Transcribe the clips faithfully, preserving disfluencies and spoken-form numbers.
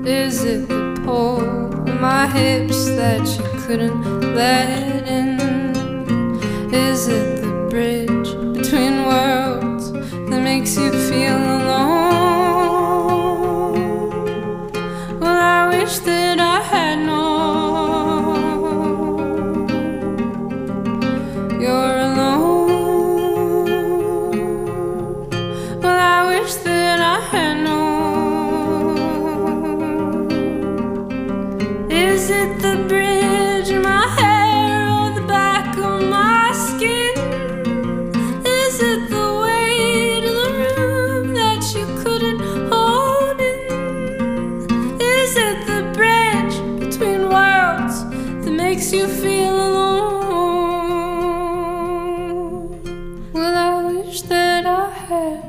Is it the pole in my hips that you couldn't let in? Is it the bridge between worlds that makes you feel alone? Well, I wish that I had known you're alone. Well, I wish that I had known. Is it the bridge in my hair or the back of my skin? Is it the weight of the room that you couldn't hold in? Is it the bridge between worlds that makes you feel alone? Well, I wish that I had.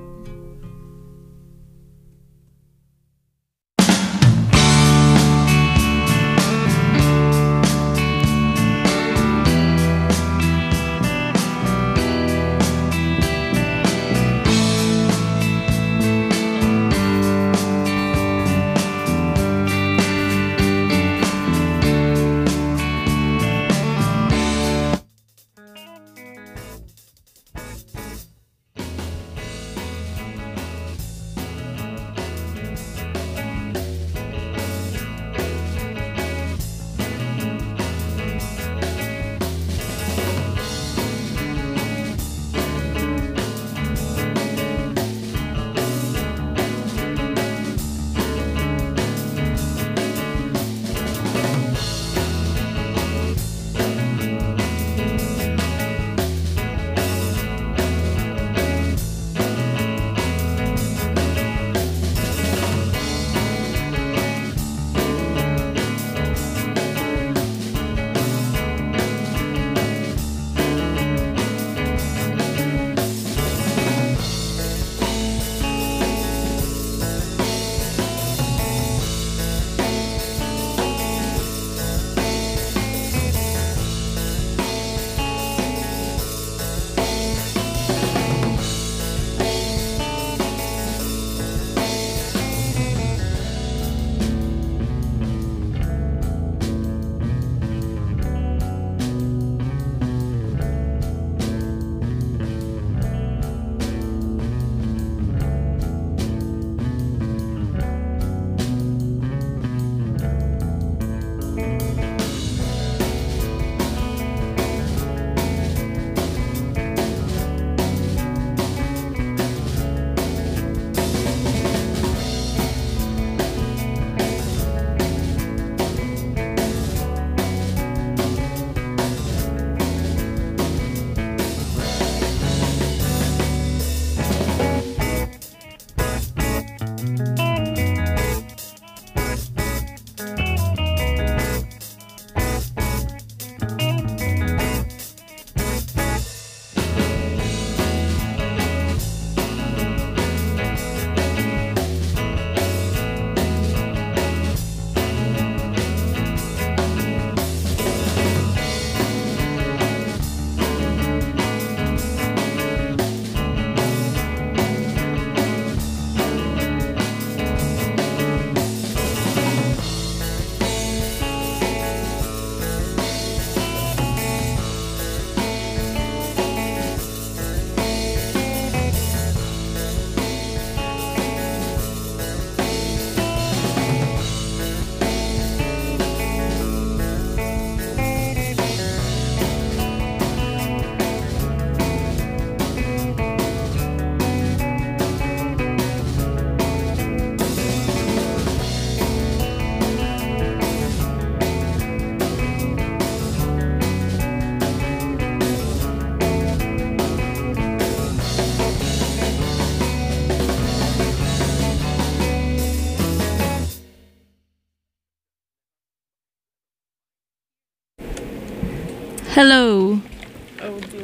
Hello. Oh dear.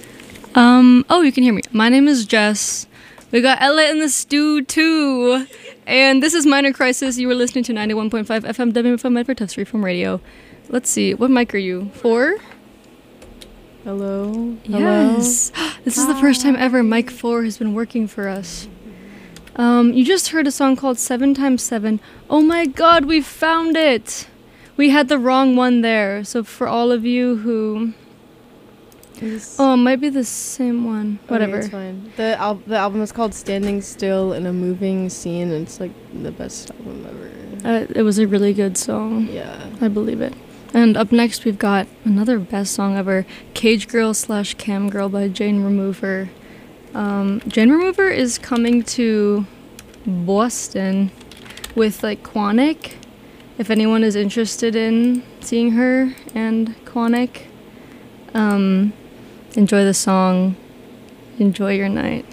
Um, oh, you can hear me. My name is Jess. We got Ella in the stew too. And this is Minor Crisis. You were listening to ninety-one point five F M W F M Medford Test Free from radio. Let's see. What mic are you? Four? Hello? Yes. This is the first time ever mic four has been working for us. Um, you just heard a song called Seven Times Seven. Oh my god, we found it! We had the wrong one there. So for all of you who... Is- Oh, it might be the same one. Whatever. Okay, it's fine. The, al- the album is called Standing Still in a Moving Scene, and it's like the best album ever. Uh, it was a really good song. Yeah. I believe it. And up next, we've got another best song ever, Cage Girl slash Cam Girl by Jane Remover. Um, Jane Remover is coming to Boston with, like, Quanic. If anyone is interested in seeing her and Quanic, um, enjoy the song. Enjoy your night.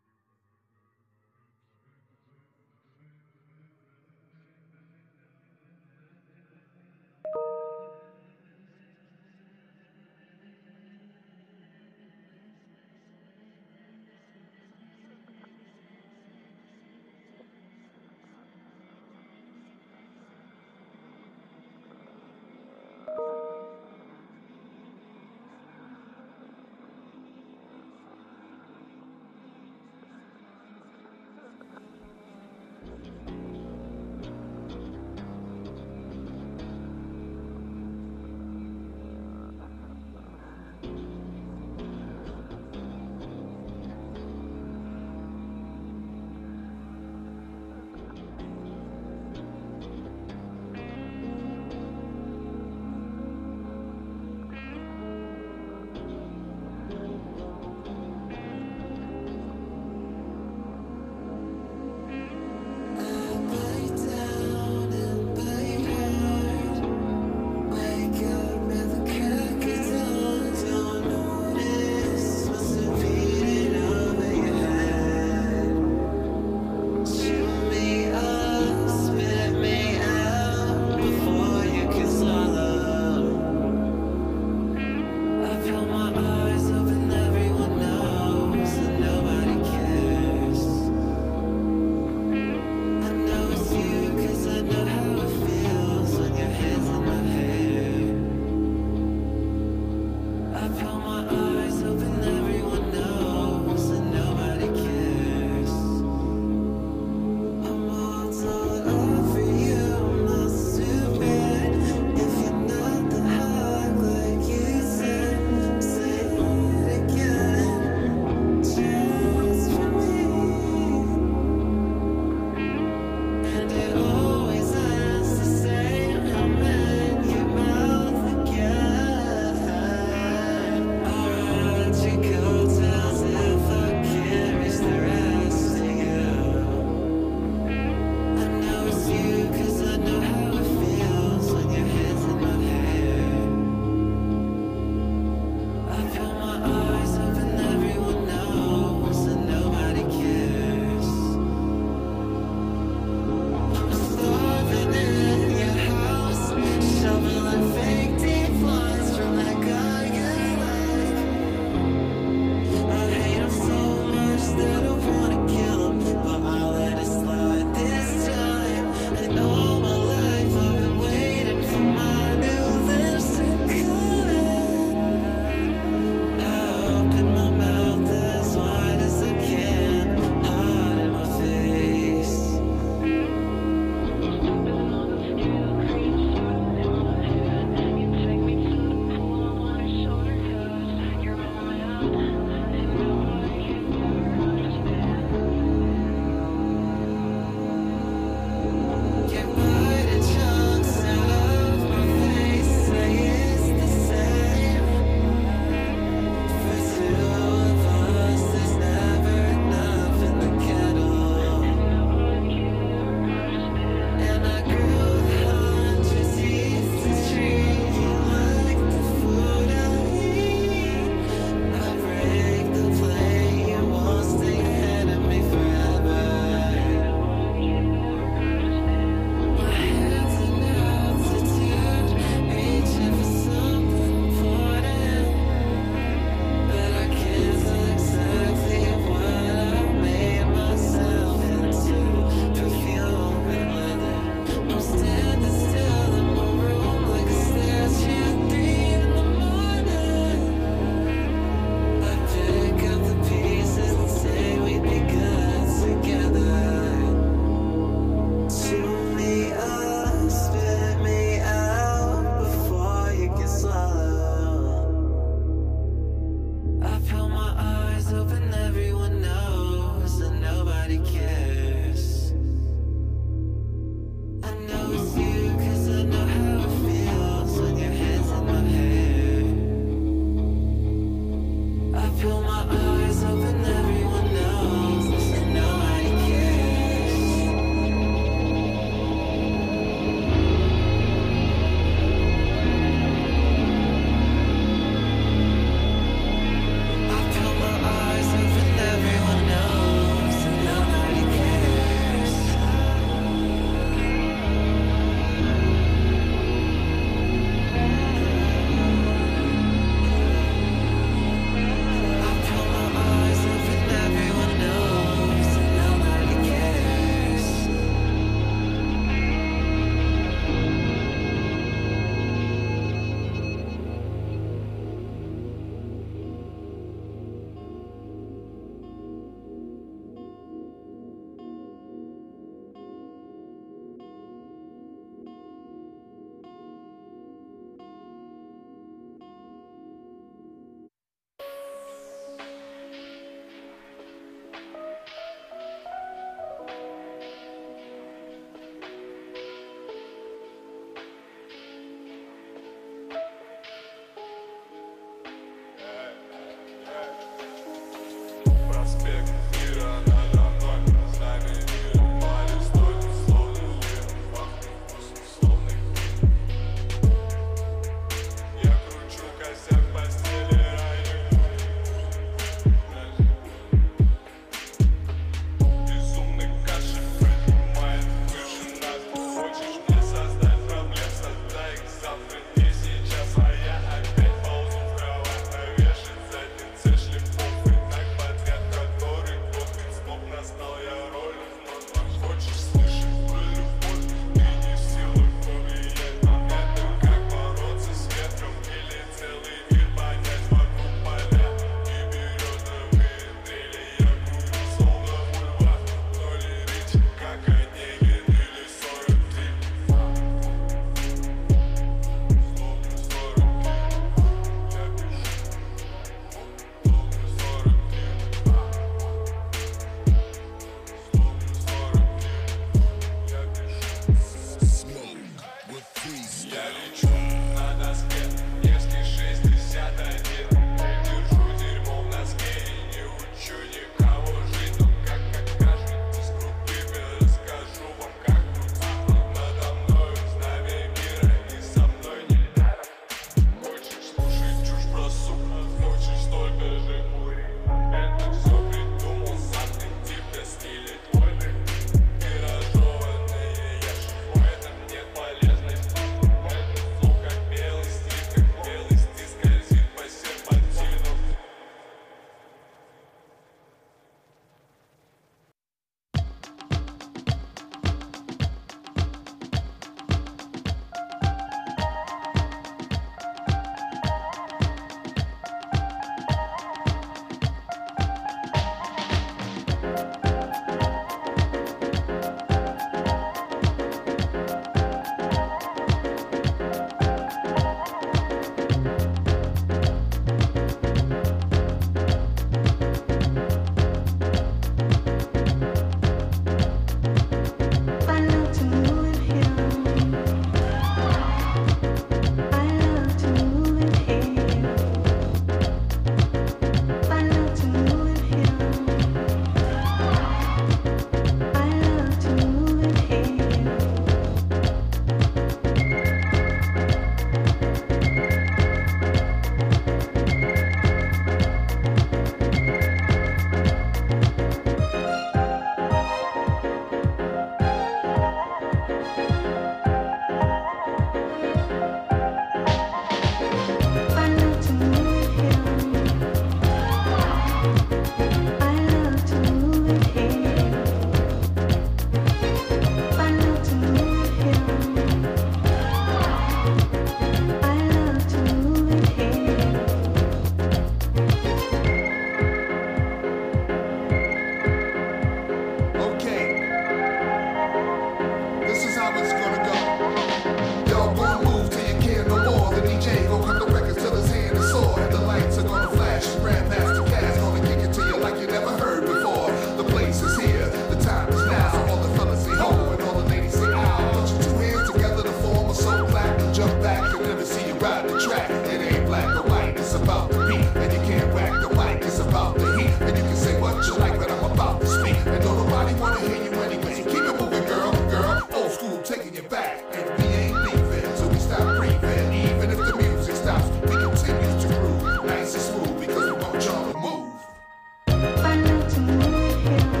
it's gonna go. Y'all gonna move till you can't no more. The D J gon' cut the records till his hand is sore. And the lights are gonna flash. Grandmaster Cass gonna kick it to you like you never heard before. The place is here, the time is now. All the fellas say ho and all the ladies say ow. Put your two hands together to form a soul clap. Jump back and never see you ride the track. It ain't black or white, it's about the beat. And you can't whack the mic, it's about the heat. And you can say what you like, but I'm about to speak. And don't nobody wanna hear you anyway. So keep it moving, girl, girl. Old school taking you back. And we ain't leaving till we stop breathing. Even if the music stops, we continue to groove. Nice and smooth because we want y'all to move. I love to move it here.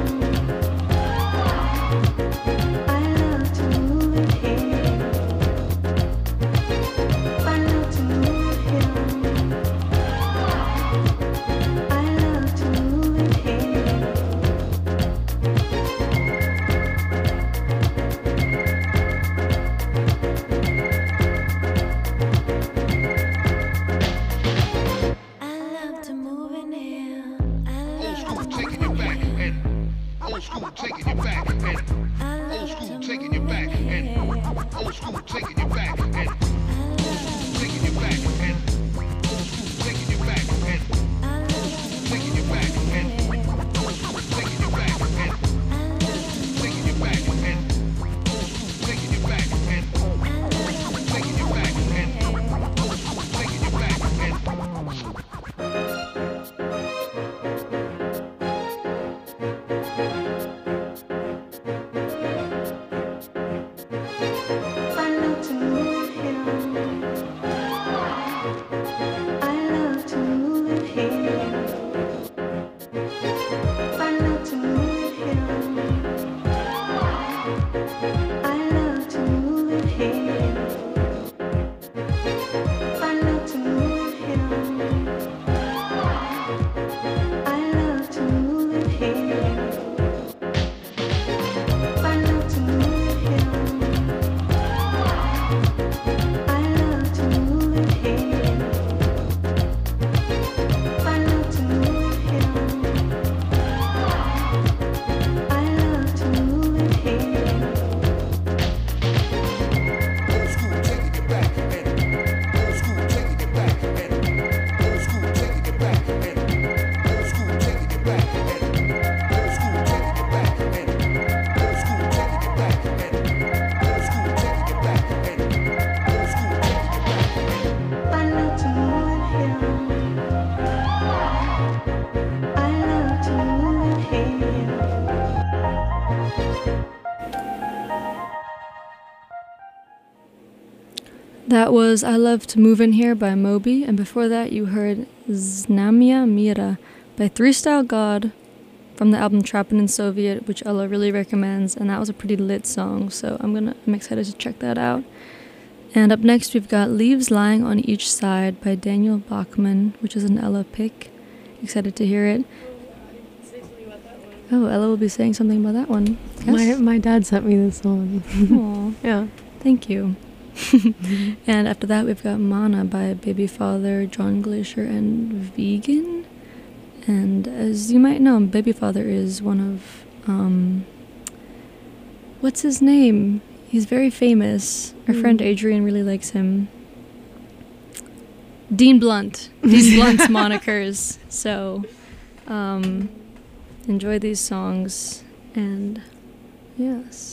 I love to move it here. I love to move it here. I love to move it here. I love to move in here. I Old love school taking you back. And old school taking you back. And I old love school to taking you move back. in And here. old school taking you back. And old school taking you back. And old school taking you back. And I love taking you back. And old school taking you back. And taking you back. And old school taking you back. And old school taking you back. And old school taking you back. And I love to move here. I love to move it here. I love to move here. I love to move it here. I love to move here. I love to move it here. I love to move here. I love to move it here. I love to move here. I love to move it here. old school taking you back. And old school taking you back. And old school taking you back. And old school taking you back. And old school taking you back. And old school taking you back. And old school taking you back. And old school taking you back. I love to move it here. I love to move it here. That was I Love to Move In Here by Moby, and before that you heard Znamia Mira by Three Style God from the album Trappin' in Soviet, which Ella really recommends, and that was a pretty lit song, so I'm gonna I'm excited to check that out. And up next we've got Leaves Lying on Each Side by Daniel Bachman, which is an Ella pick. Excited to hear it. Oh, Ella will be saying something about that one. My Yes? my dad sent me this song. Aw, Yeah. thank you. And after that, we've got Mana by Baby Father, John Glacier, and Vegan. And as you might know, Baby Father is one of, um, what's his name? He's very famous. Our Hmm. friend Adrian really likes him. Dean Blunt. Dean Blunt's monikers. So, um, enjoy these songs. And yes.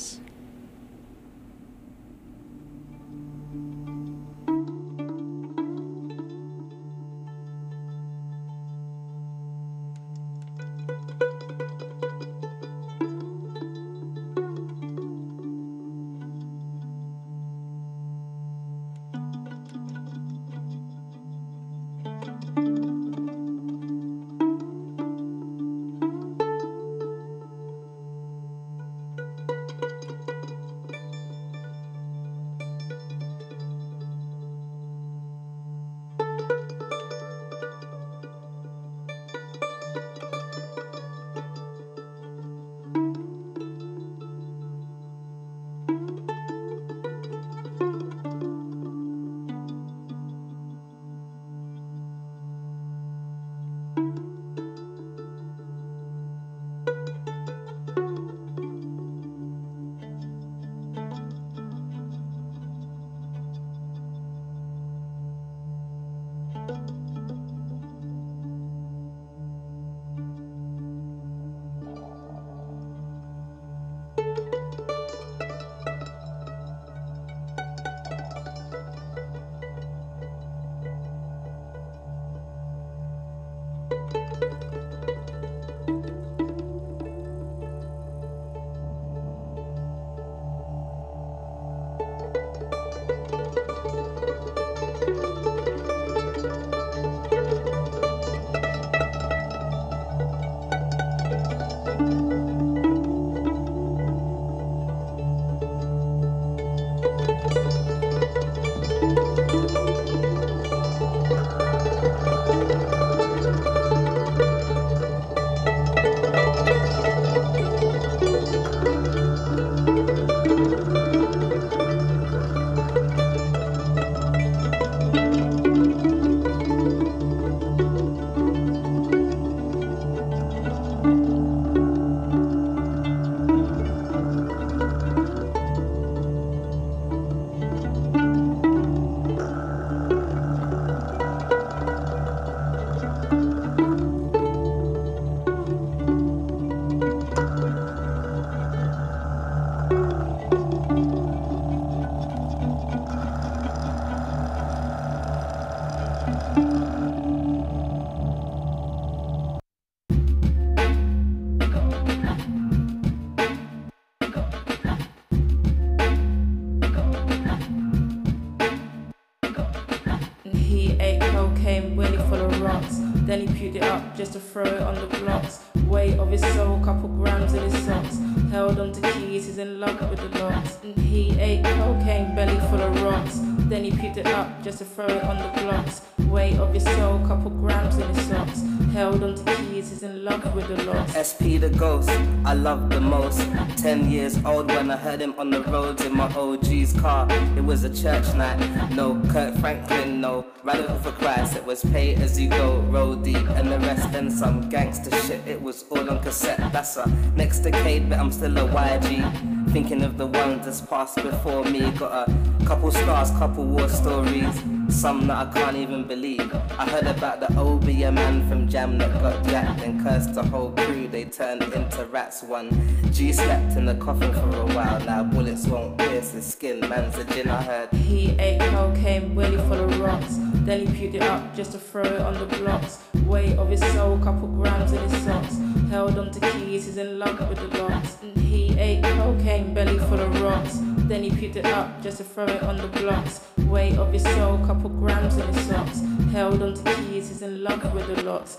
puked it up just to throw it on the blocks. Weight of his soul, couple grams in his socks. Held onto keys, he's in love with the locks. And he ate cocaine, belly full of rocks. Then he puked it up just to throw it on the blocks. Weight of his soul, couple grams in his socks. Held onto keys, he's in love with the locks. S P the ghost, I love the most. Ten years old when I heard him on the roads in my O G's car. It was a church night, no Kurt Franklin, no Radical for Christ. It was pay as you go, roll deep, and the rest then some gangster shit. It was all on cassette. That's a next decade, but I'm still a Y G. Thinking of the ones that's passed before me. Got a couple scars, couple war stories, some that I can't even believe. I heard about the Obi, a man from Jam that got jacked and cursed the whole crew. They turned into rats. One G slept in the coffin for a while. Now bullets won't pierce his skin. Man's a gin, I heard. He ate cocaine, willy full of rocks. Then he puked it up just to throw it on the blocks. Weight of his soul, couple grams in his socks. Held onto keys, he's in love with the locks. And he ate cocaine, belly full of rocks. Then he puked it up just to throw it on the blocks. Weight of his soul, couple grams in his socks. Held onto keys, he's in love with the locks.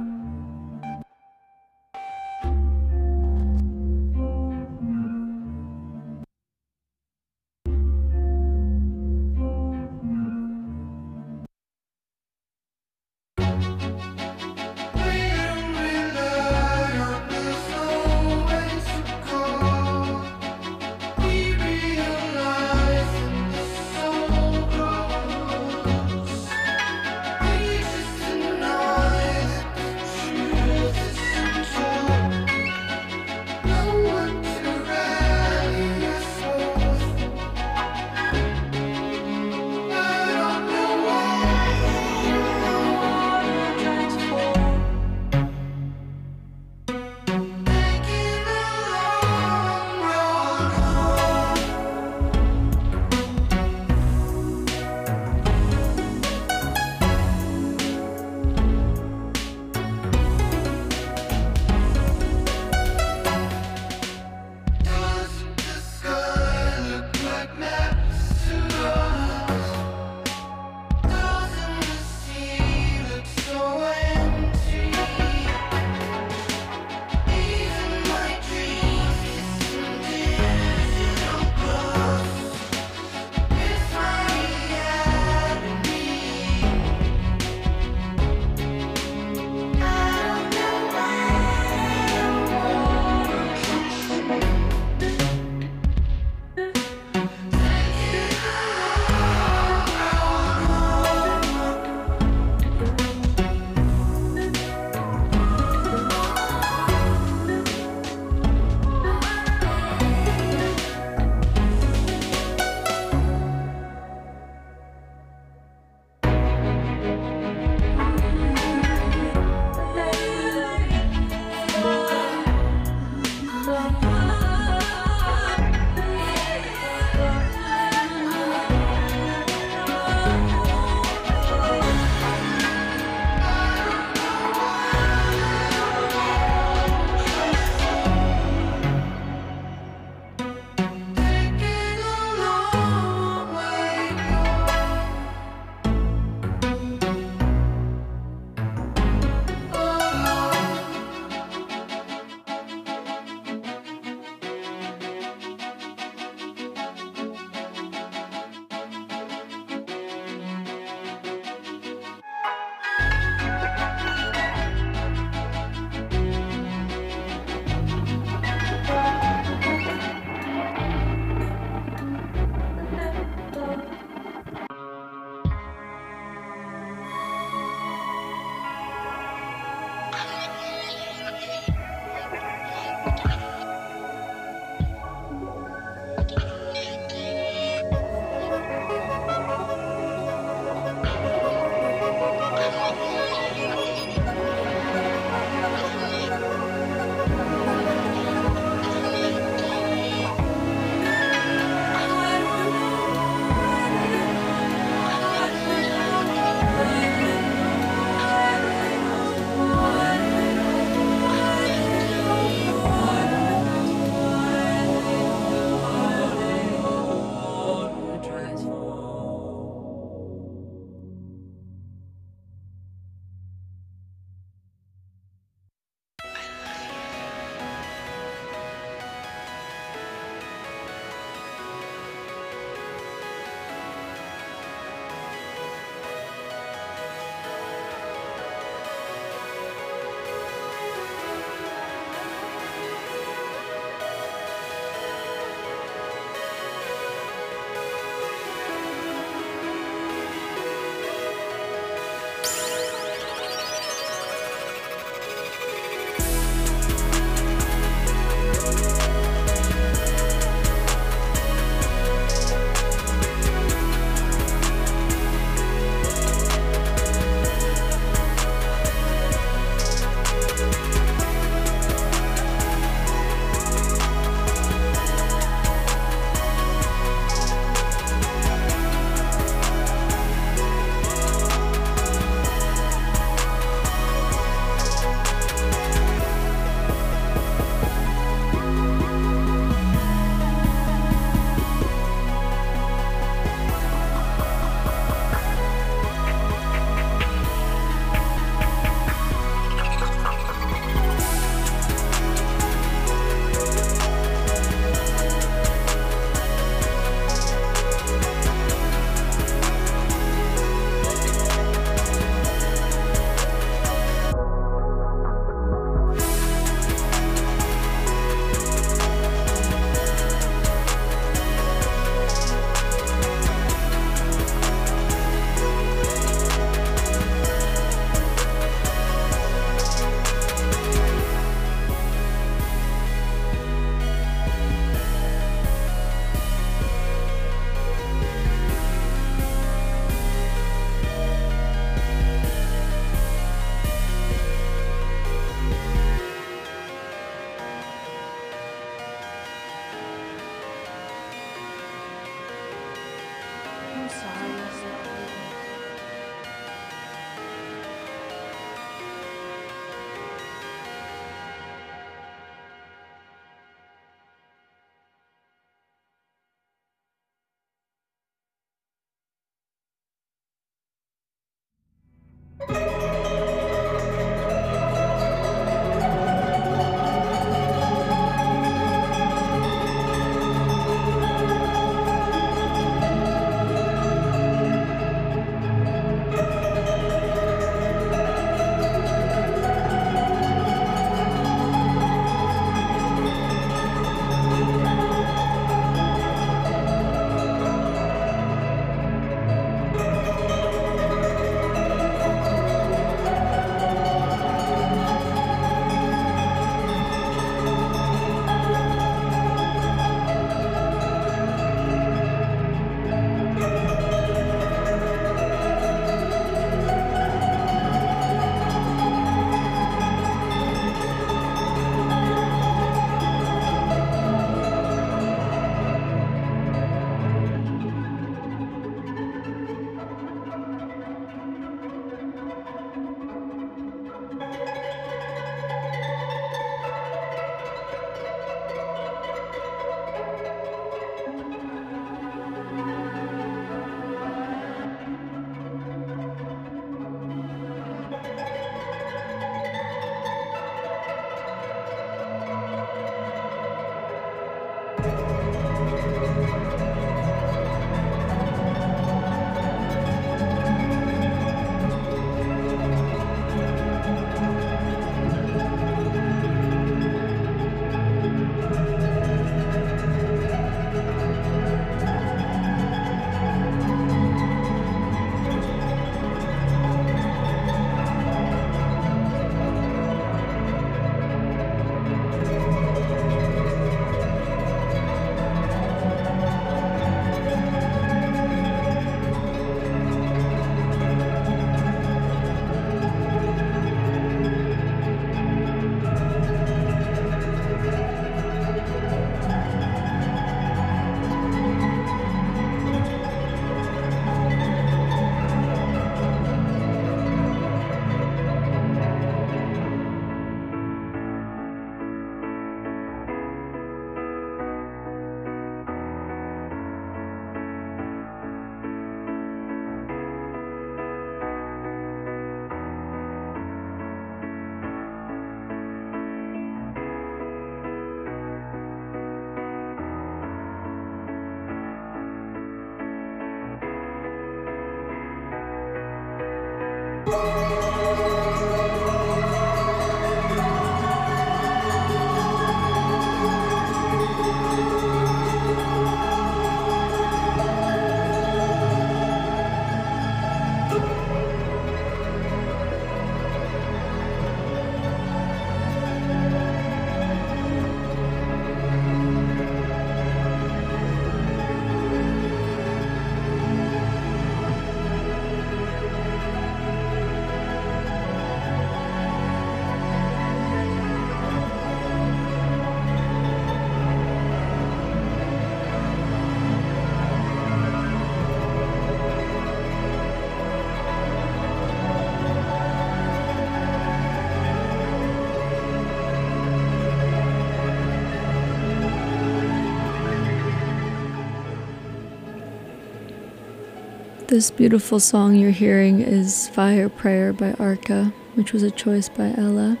This beautiful song you're hearing is Fire Prayer by Arca, which was a choice by Ella.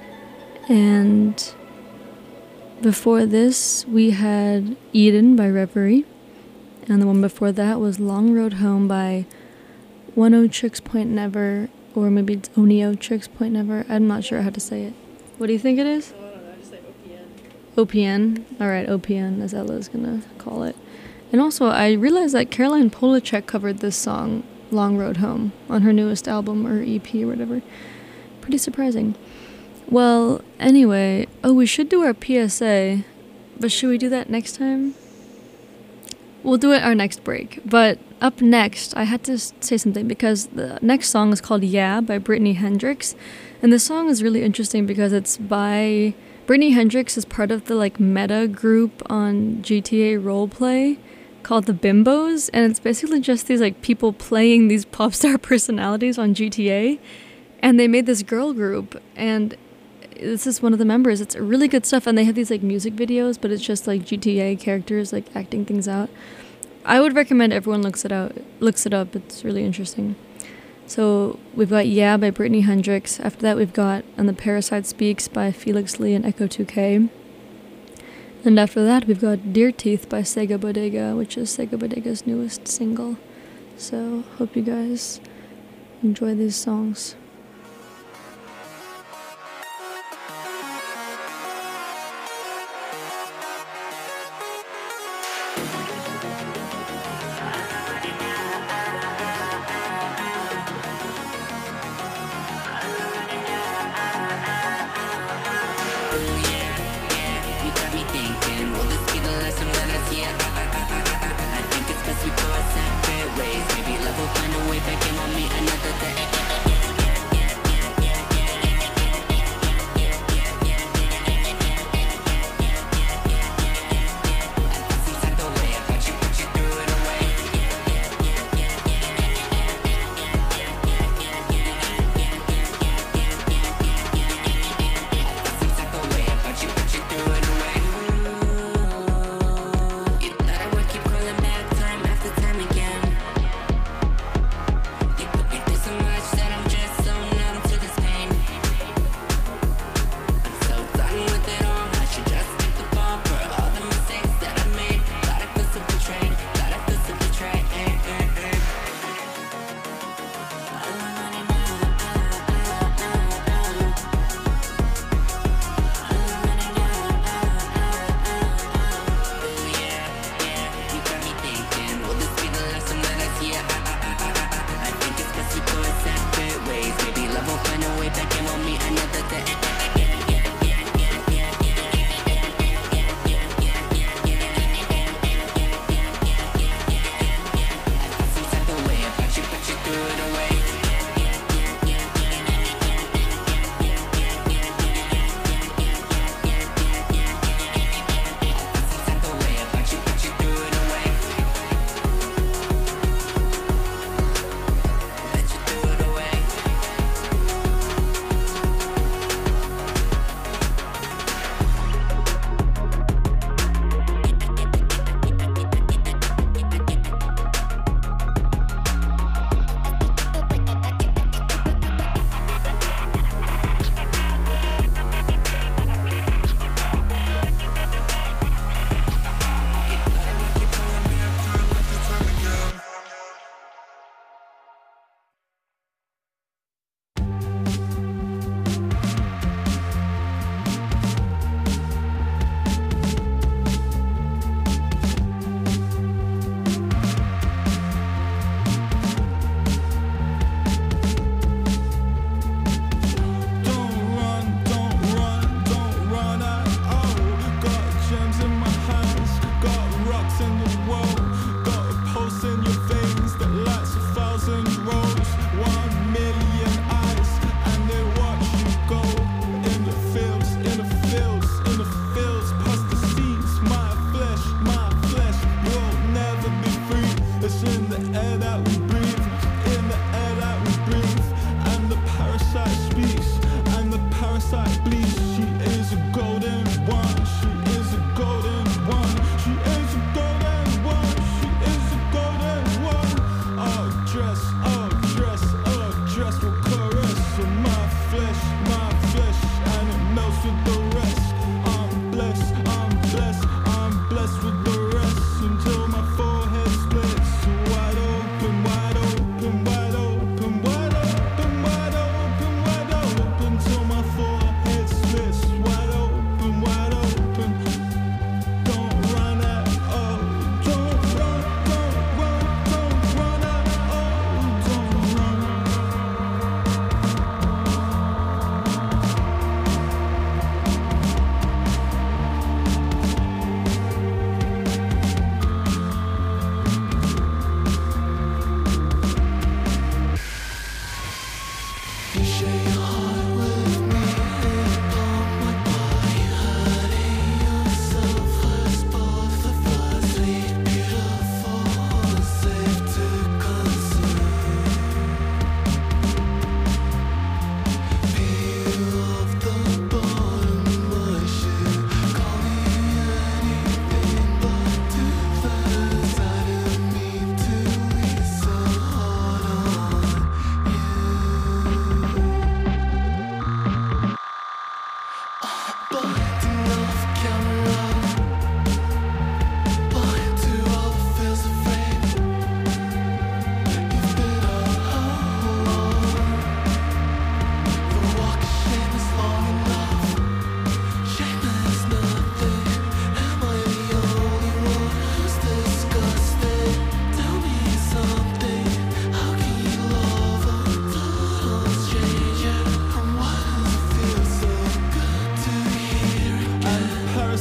And before this, we had Eden by Reverie. And the one before that was Long Road Home by one oh Chicks Point Never, or maybe it's Onio Chicks Point Never. I'm not sure how to say it. What do you think it is? Oh, no, I just say O P N. O P N. Alright, O P N, as Ella's gonna call it. And also, I realized that Caroline Polachek covered this song, Long Road Home, on her newest album, or E P, or whatever. Pretty surprising. Well, anyway, oh, we should do our P S A, but should we do that next time? We'll do it our next break. But up next, I had to say something, because the next song is called Yeah by Brittany Hendricks. And this song is really interesting because it's by... Brittany Hendricks is part of the, like, meta group on G T A Roleplay called the Bimbos, and it's basically just these like people playing these pop star personalities on G T A, and they made this girl group, and this is one of the members. It's really good stuff, and they have these like music videos, but it's just like G T A characters like acting things out. I would recommend everyone looks it out, looks it up. It's really interesting. So we've got Yeah by Brittany Hendricks. After that, we've got And the Parasite Speaks by Felix Lee and Echo two K. And after that, we've got Deer Teeth by Sega Bodega, which is Sega Bodega's newest single. So, hope you guys enjoy these songs. Much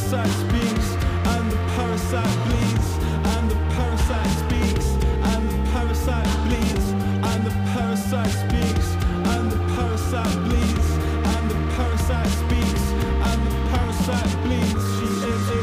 parasite speaks, and the parasite bleeds, and the parasite speaks, and the parasite bleeds, and the parasite speaks, and the parasite bleeds, and the parasite speaks, and the parasite bleeds. She is a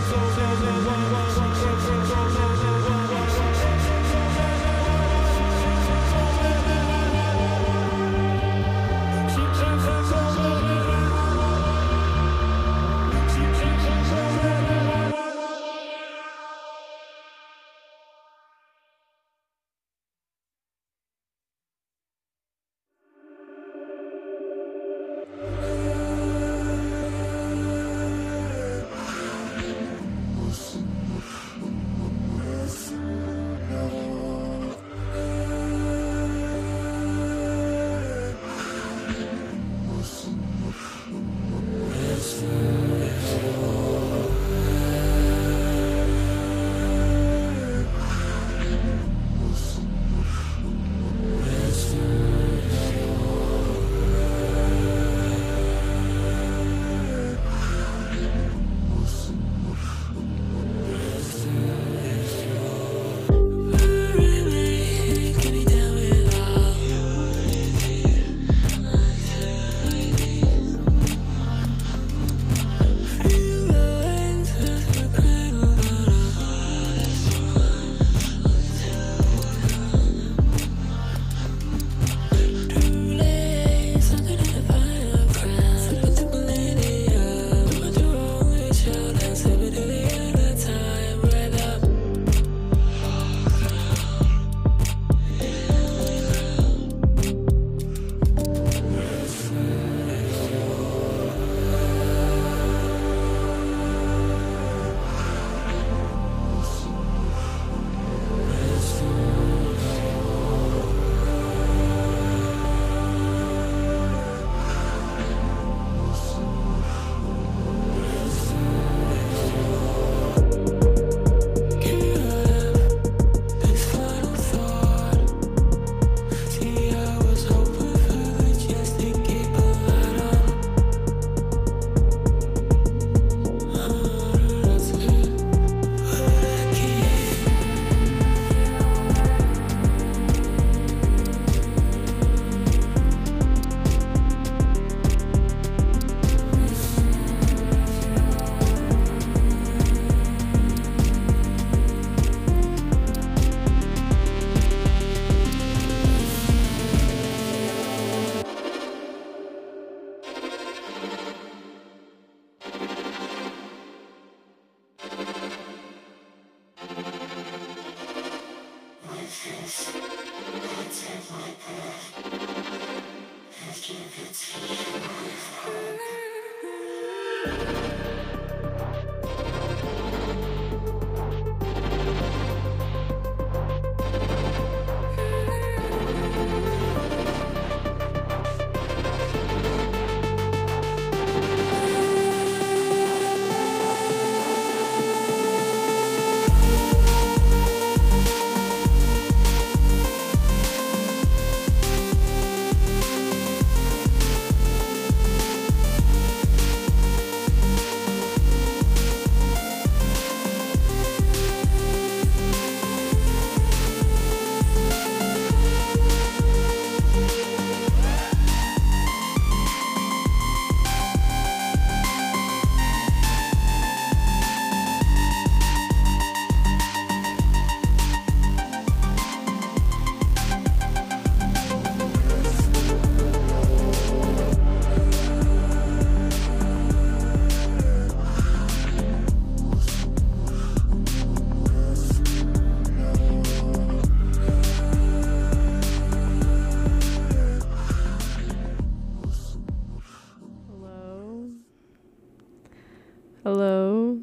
Hello.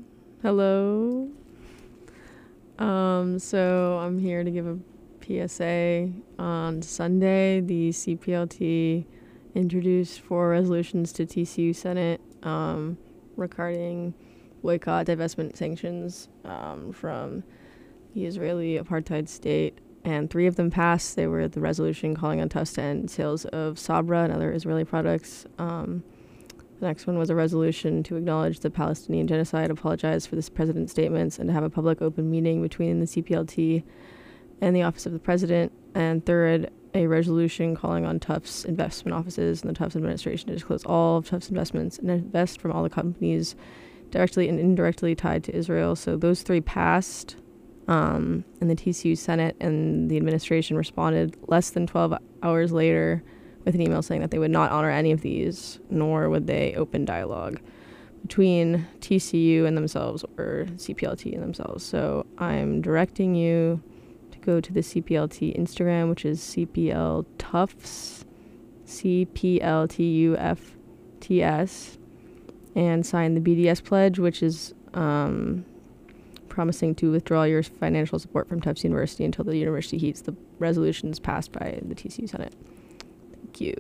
Hello. Um, so I'm here to give a P S A. On Sunday, the C P L T introduced four resolutions to T C U Senate um, regarding boycott, divestment, sanctions um, from the Israeli apartheid state, and three of them passed. They were the resolution calling on Tufts to end sales of Sabra and other Israeli products, um, The next one was a resolution to acknowledge the Palestinian genocide, apologize for the president's statements, and to have a public open meeting between the C P L T and the Office of the President. And third, a resolution calling on Tufts investment offices and the Tufts administration to disclose all of Tufts investments and invest from all the companies directly and indirectly tied to Israel. So those three passed, um, and the T C U Senate and the administration responded less than twelve hours later with an email saying that they would not honor any of these, nor would they open dialogue between T C U and themselves or C P L T and themselves. So I'm directing you to go to the C P L T Instagram, which is C P L Tufts, C P L T U F T S, and sign the B D S pledge, which is um, promising to withdraw your financial support from Tufts University until the university heeds the resolutions passed by the T C U Senate. Thank you.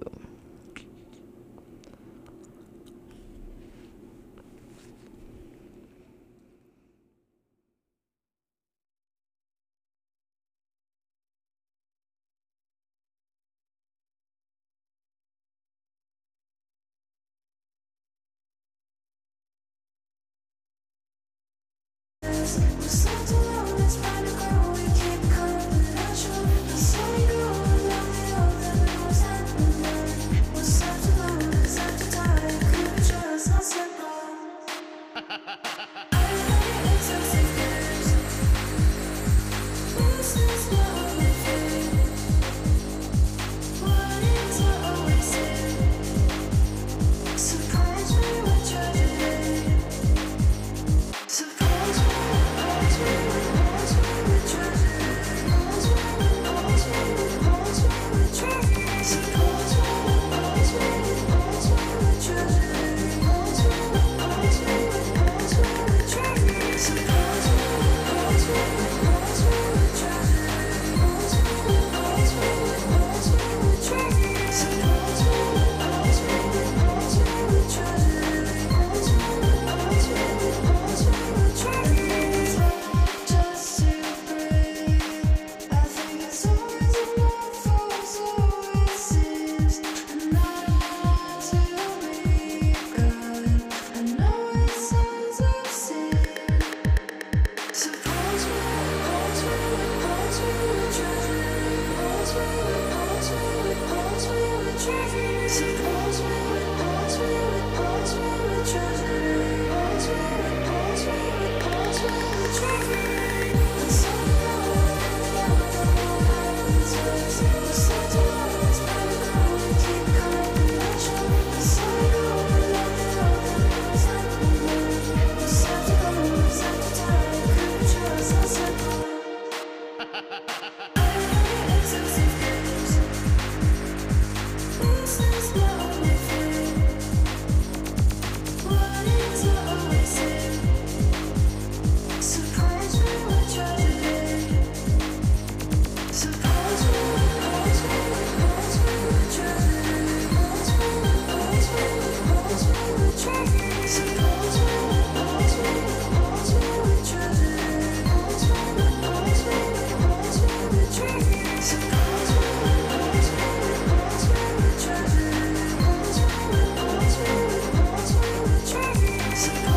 Suppose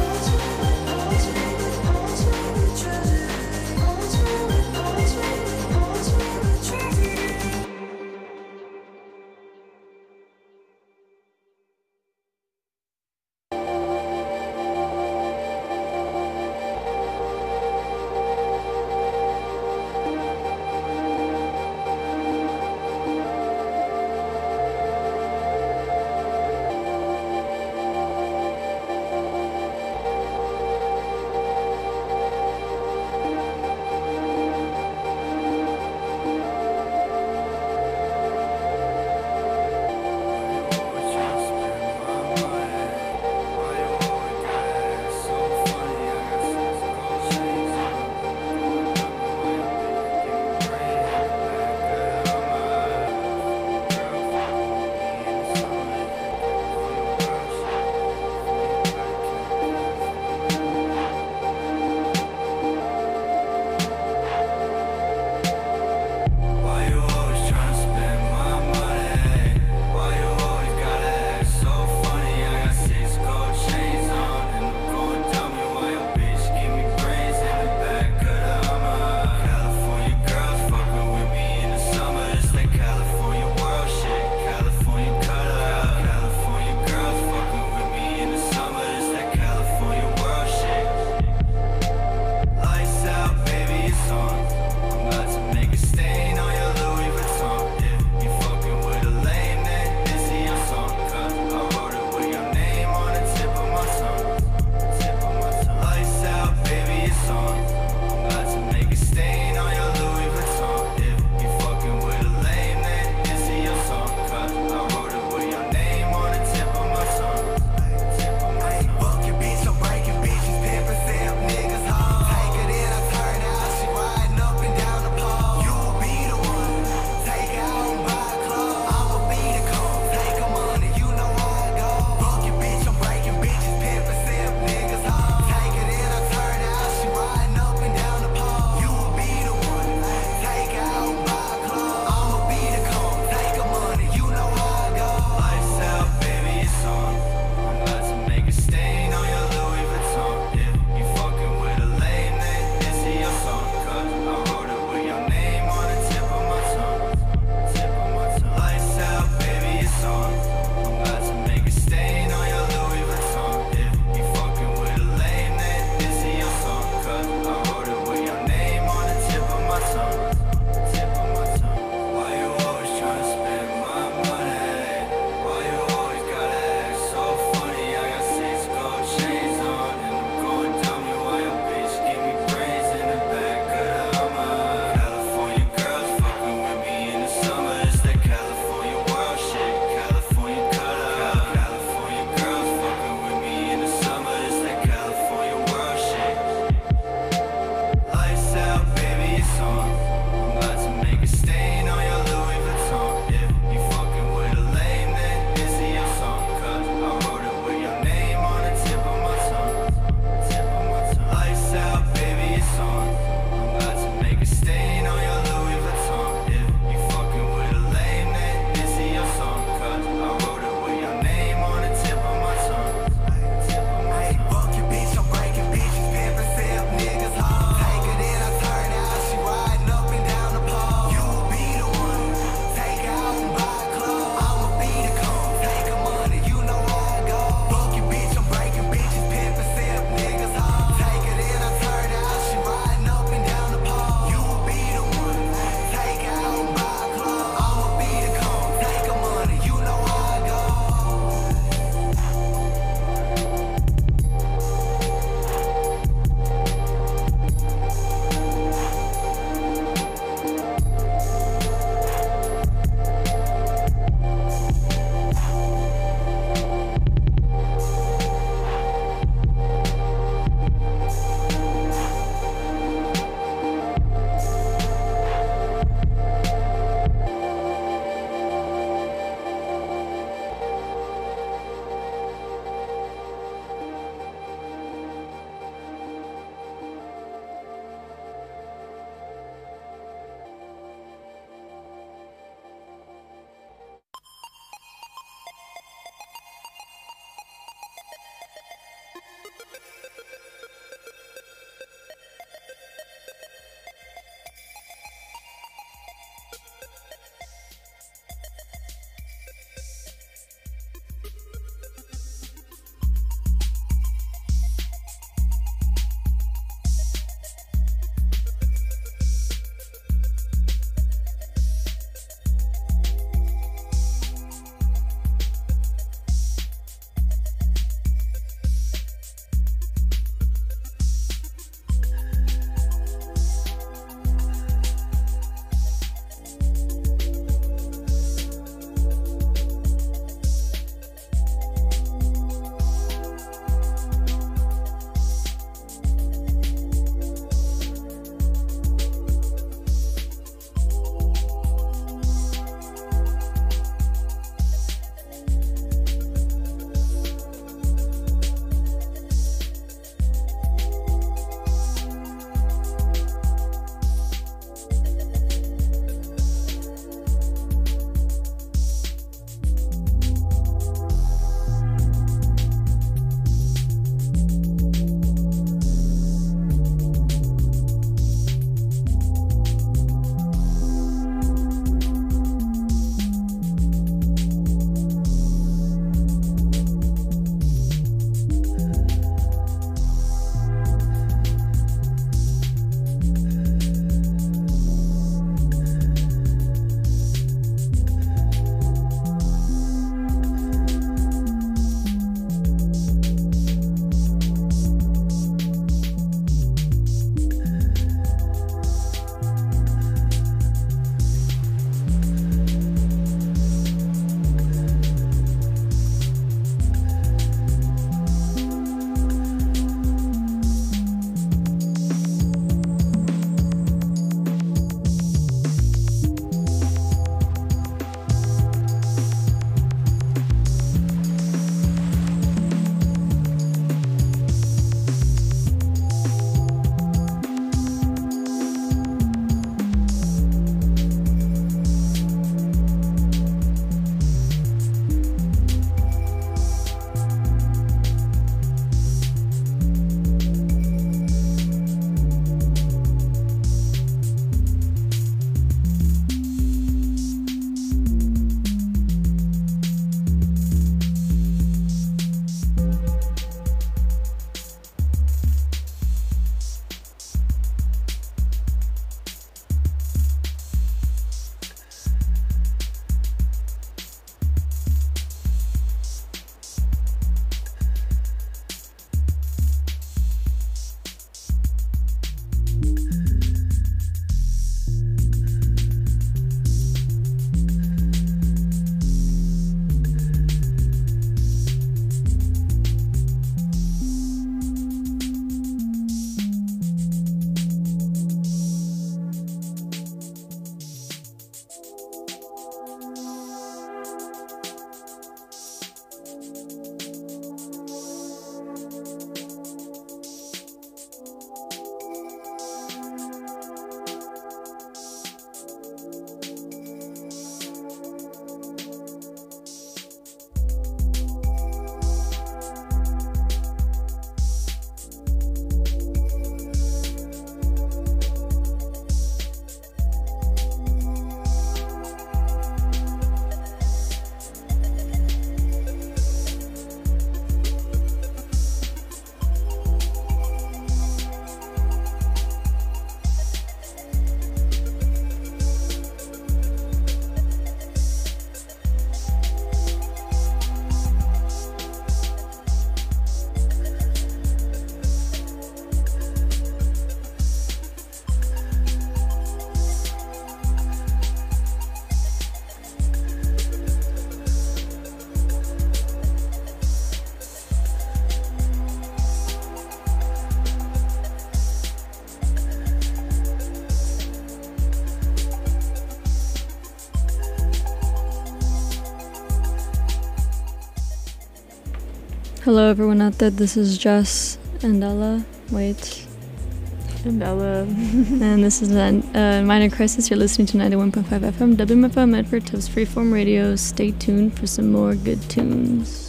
Hello, everyone out there. This is Jess and Ella. Wait. And Ella. And this is uh, Minor Crisis. You're listening to ninety-one point five F M, W M F M Medford, Tubbs Freeform Radio. Stay tuned for some more good tunes.